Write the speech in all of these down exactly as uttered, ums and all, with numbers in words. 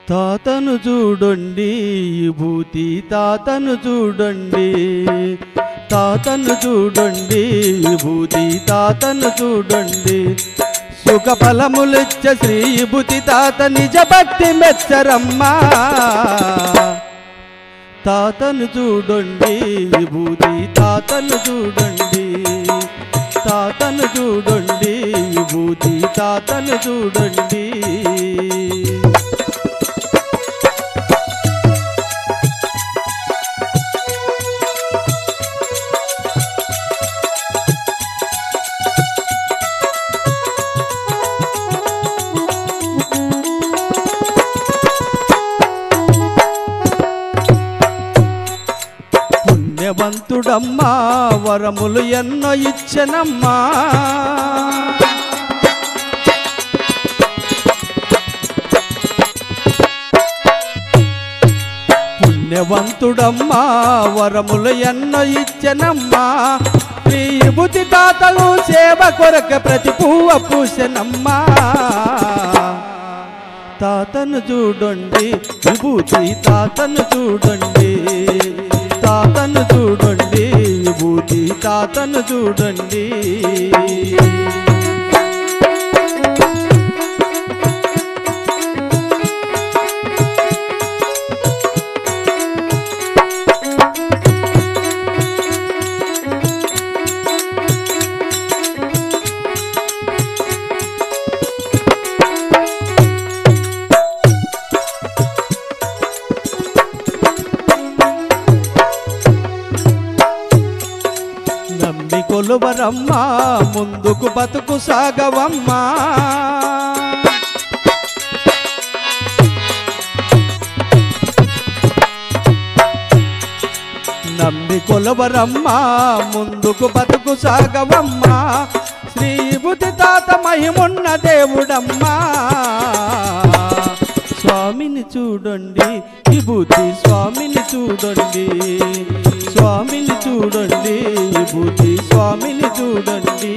తాతను చూడండి విభూతి తాతను చూడండి, తాతను చూడండి విభూతి తాతను చూడండి, సుఖ ఫలములిచ్చ శ్రీ విభూతి తాత నిజ భక్తి మెచ్చరమ్మా. తాతను చూడండి విభూతి తాతను చూడండి, తాతను చూడండి విభూతి తాతను చూడండి. పుణ్యవంతుడమ్మా వరములు ఎన్నో ఇచ్చనమ్మా, పుణ్యవంతుడమ్మా వరములు ఎన్నో ఇచ్చనమ్మా, శ్రీ విభూతి తాతలు సేవ కొరక ప్రతి పువ్వ పూసెనమ్మా. తాతను చూడండి విభూతి తాతను చూడండి, తాతను చూడండి విభూతి తాతను చూడండి. నమ్మి కొలువరమ్మా ముందుకు బతుకు సాగవమ్మా, నమ్మి కొలువరమ్మా ముందుకు బతుకు సాగవమ్మా, శ్రీ విభూతి తాత మహిమున్న దేవుడమ్మా. స్వామిని చూడండి విభూతి స్వామిని చూడండి, స్వామిని చూడండి విభూతి స్వామిని చూడండి.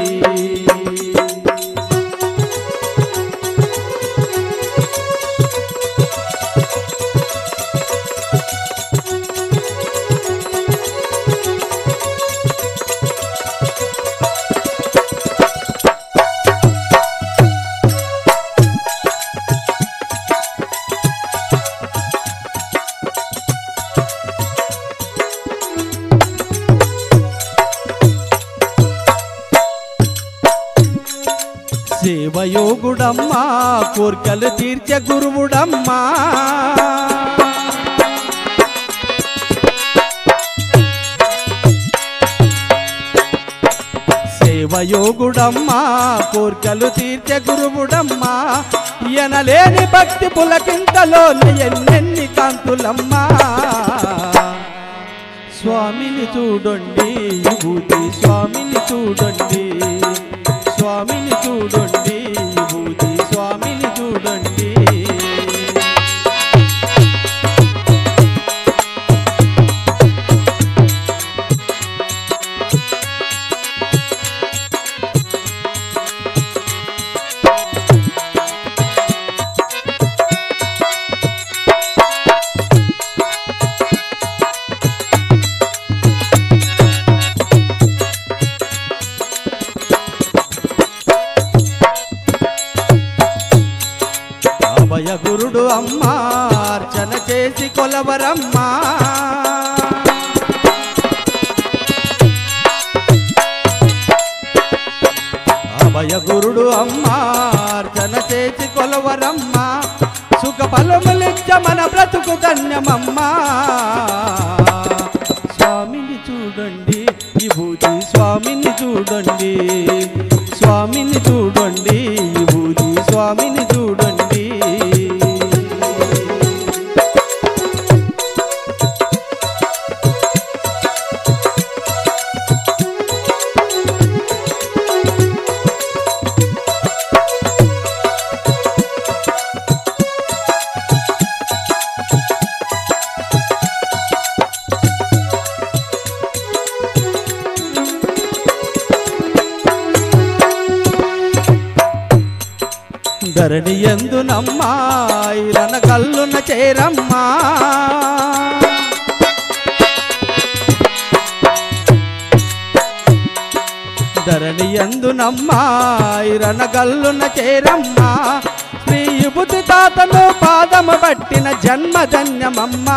సేవయోగుడమ్మా కోర్కెలు తీర్చే గురువుడమ్మా, సేవయోగుడమ్మా కోర్కెలు తీర్చే గురువుడమ్మా, ఎనలేని భక్తి పులకింతలోన ఎన్నెన్ని కాంతులమ్మా. స్వామిని చూడండి విభూతి స్వామిని చూడండి, స్వామిని చూడండి విభూతి స్వామిని చూడండి. అభయ గురుడు అమ్మా అర్చన చేసి కొలవరమ్మా, అభయ గురుడు అమ్మా అర్చన చేసి కొలవరమ్మా, సుఖ ఫలములిచ్చ మన బ్రతుకు ధన్యమమ్మా. స్వామిని చూడండి విభూతి స్వామిని చూడండి, స్వామిని చూడండి విభూతి స్వామిని చూడండి. ధరణి యందునమ్మా ఐరన కల్లున చేరమ్మా ధరణి యందునమ్మా ఐరన కల్లున చేరమ్మా శ్రీ విభూతి తాతను పాదము పట్టిన జన్మధన్యమమ్మా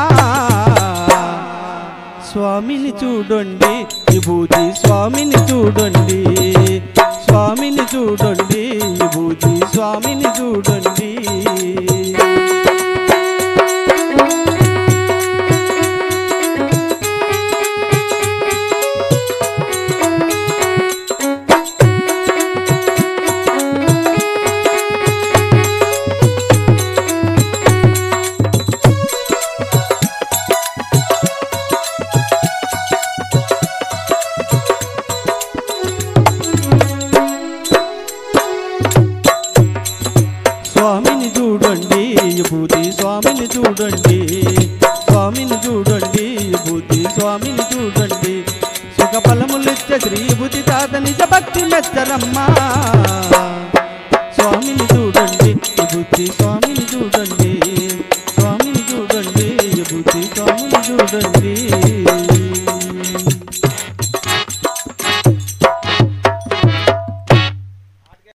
స్వామిని చూడండి విభూతి స్వామిని చూడండి స్వామిని చూడండి విభూతి స్వామిని చూడండి స్వామిని చూడండి విభూతి స్వామిని చూడండి స్వామిని చూడండి విభూతి స్వామిని చూడండి సుఖ ఫలములిచ్చే శ్రీ విభూతి తాత నిజ భక్తి మెచ్చరమ్మా స్వామిని చూడండి విభూతి స్వామిని చూడండి స్వామిని చూడండి విభూతి స్వామిని చూడండి